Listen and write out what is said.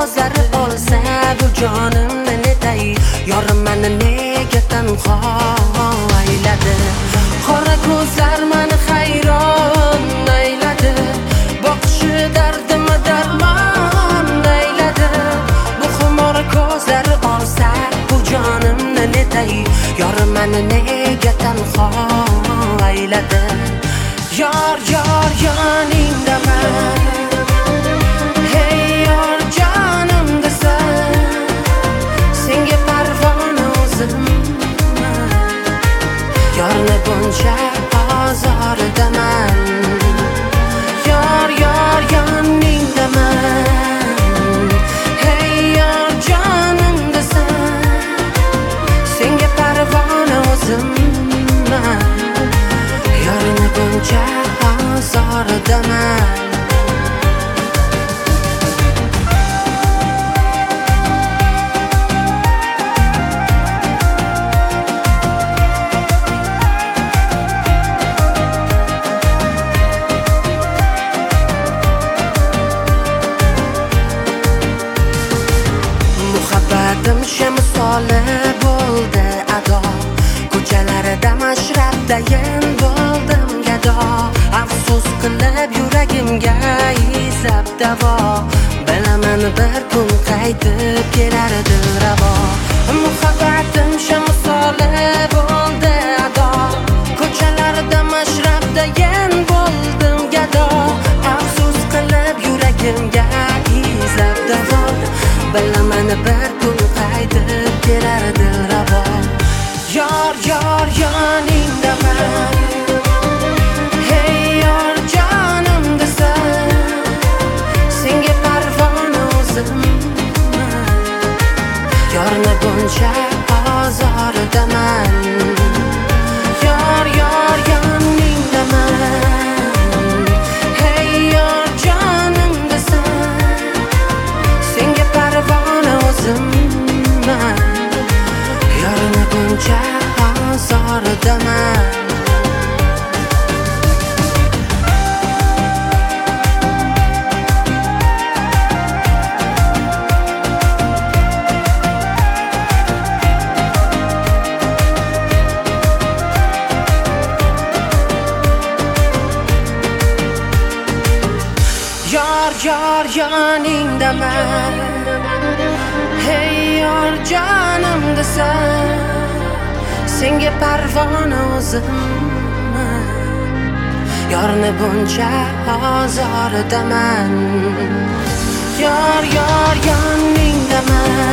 ko'zlari olsa bu jonimni netay, yorim meni nega tanho ayladi. Qora ko'zlar meni hayron ayladi, boqishi dardimni darmon ayladi. Bu xumor ko'zlari olsa bu jonimni netay, yorim meni nega tanho ayladi. Yor yor yoningdaman, hey yor jonim desa, senga parvona o'zimman. Yorni buncha ozordaman, yor yor yoningdaman, hey yor jonim desa, senga parvona o'zimman. Yorni buncha ozordaman. Muhabbatim shamsoli bo'ldi ado, ko'chalarida mashrabdayin bo'ldim gado. Afsus qilib yuragimga izlab davo, bilaman bir kun qaytib kelardi ravo. Muhabbatim shamsoli bo'ldi ado, ko'chalarida mashrabdayin bo'ldim gado. Afsus qilib yuragimga izlab davo, bilaman bir kun qaytib kelardi ravo. Yor yor yoningdaman, hey yor jonim desa, senga parvona o'zimman. Yorni buncha ozordaman, yor yor yoningdaman, hey yor jonim desa, senga parvona o'zimman. Yorni buncha ozordaman. Yor yor yoningdaman, hey yor jonim desa, senga parvona o'zimman. Yorni buncha ozordaman, yor yor yoningdaman,